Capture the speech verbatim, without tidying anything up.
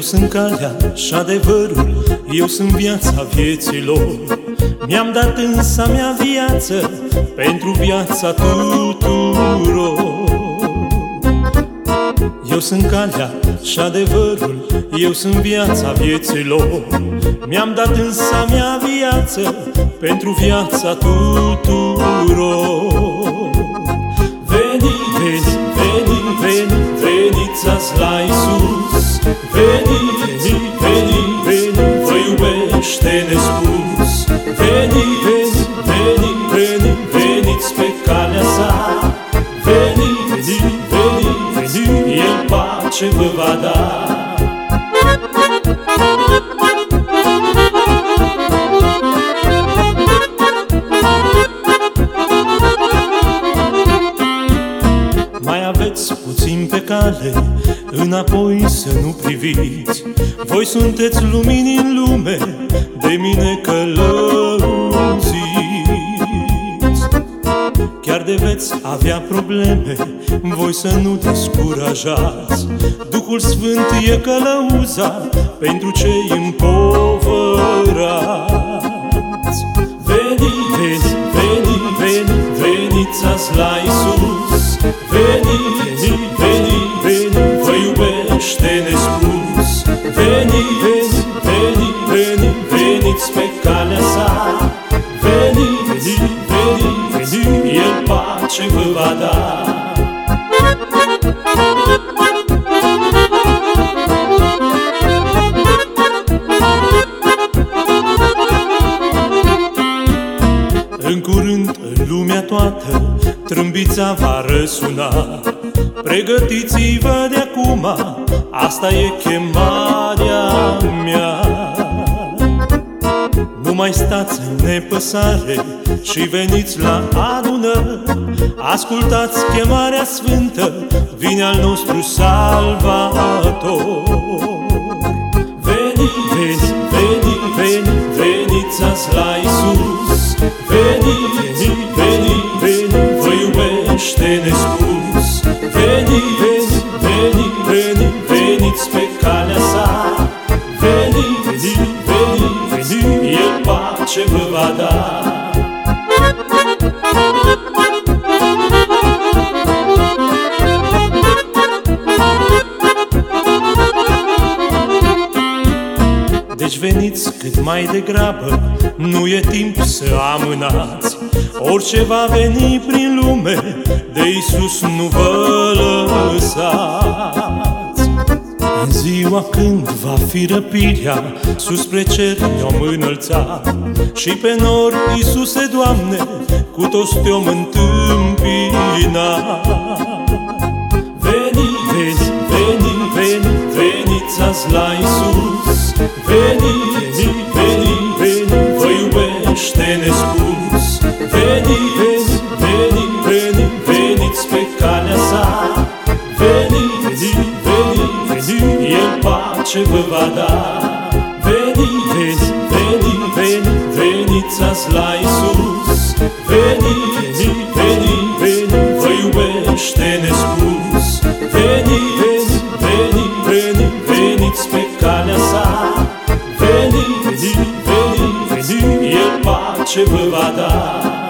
sunt calea și adevărul, eu sunt viața vieților. Mi-am dat însă mea viață pentru viața tuturor. Eu sunt calea și adevărul, eu sunt viața vieților. Mi-am dat însă mea viață pentru viața tuturor. Veniți, veniți, veniți, veniți azi la Iisus. Veniți, veniți, veniți, vă iubește nespus. Veniți, veniți, veniți, veniți pe calea sa. Veniți, veniți, veniți, El pace vă va da. Mai aveți puțin pe cale, înapoi să nu priviți. Voi sunteți lumini în lume, de mine călăuziți. Chiar de veți avea probleme, voi să nu descurajați. Duhul Sfânt e călăuza pentru cei împovărați. Veniți, veniți, veniți, veniți azi la Iisus. Veniți, veniți, veniți, vă iubește nespus. Veniți, veniți, veniți, veniți pe calea sa. Veniți, veniți, veniți, El pace vă va da. În curând, în lumea toată, trâmbița va răsuna. Pregătiți-vă de acum, asta e chemarea mea. Nu mai stați în nepăsare și veniți la adunări. Ascultați chemarea sfântă, vine al nostru Salvator. Veniți, veniți, veniți, veniți azi la Iisus. Veniți, veniți, veniți, vă iubește nespus. Veniți, veniți, veniți, veniți pe calea sa. Veniți, veniți, veniți, El pace vă va da. Deci veniți cât mai degrabă, nu e timp să amânați. Orice va veni prin lume, de Iisus nu vă lăsați. În ziua când va fi răpirea, sus spre cer ne-om înălța. Și pe nori, Iisuse, Doamne, cu toți te-om întâmpina. Veniți, veniți, veniți, veniți azi la Iisus. Veniți, veniți, veniți, vă iubește nespus. Veniți, veniți, veniți, veniți pe calea sa. Veniți, veniți, veniți, El pace vă va da. Veniți, veniți, veniți, veniți azi la Iisus. Veniți, veniți, veniți, vă iubește nespus. Veniți, veniți, veniți, veniți pe calea sa. Veniți, veniți, veniți, El pace vă va da.